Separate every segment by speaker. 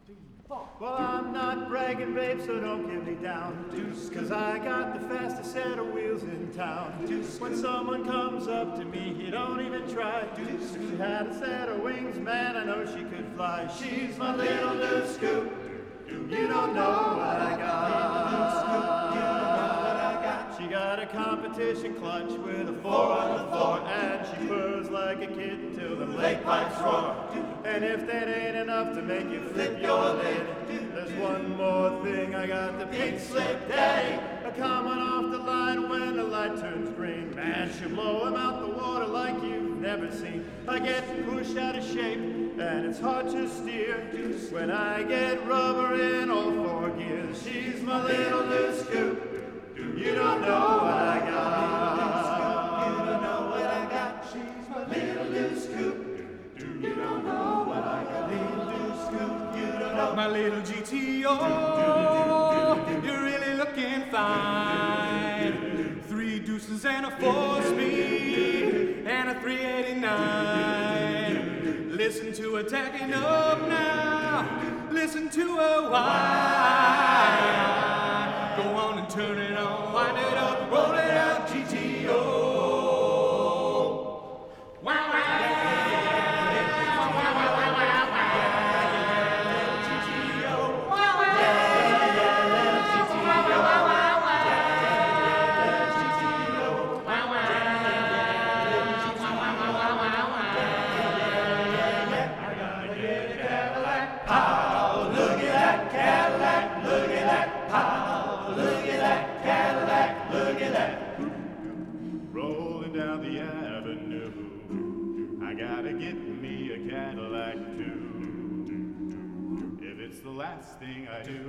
Speaker 1: Well, I'm not bragging, babe, so don't get me down. Cause I got the fastest set of wheels in town. When someone comes up to me, he don't even try. She had a set of wings, man, I know she could fly. She's my little new scoop. You don't know what I got. She got a competition clutch with a 4 on the floor, and she purrs like a kitten till the lake pipes roar. And if that ain't enough to make you flip your lid, there's one more thing. I got the pink slip daddy, a coming off the line when the light turns green. Man, she'll blow him out the water like you've never seen. I get pushed out of shape, and it's hard to steer when I get rubber in all 4 gears. She's my little new scoop. You don't know what I got. You don't know what I got. She's my little new scoop. You don't know what I got. Little new scoop. You don't know.
Speaker 2: My little GTO, you're really looking fine. 3 deuces and a 4-speed and a 389. Listen to her tacking up now. Listen to her whine. Go on and turn it on, wind it up, roll it out, GTO. Wow, wow.
Speaker 1: Rolling down the avenue, I gotta get me a Cadillac too. If it's the last thing I do,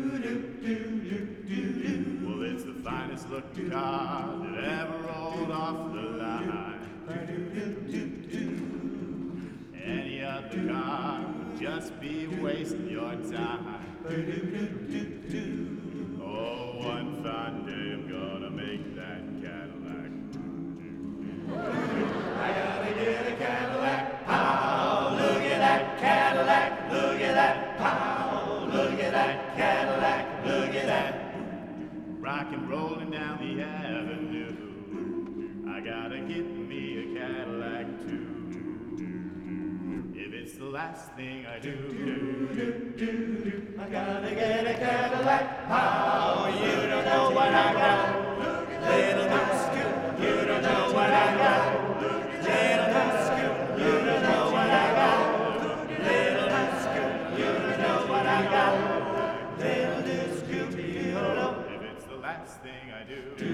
Speaker 1: well, it's the finest looking car that ever rolled off the line. Any other car would just be wasting your time. Oh, one fine day I'm gonna make that Cadillac. I gotta get a Cadillac. Pow, look at that Cadillac. Look at that. Pow, look at that Cadillac. Look at that. Rockin' rollin' down the avenue. I gotta get me a Cadillac too. If it's the last thing I do, I gotta get a Cadillac. How you don't know what I got. Little new scoop, you don't know what I got. Little new scoop, you don't know what I got. Little new scoop, you don't know what I got. Little new scoop, you don't know. If it's the last thing I do.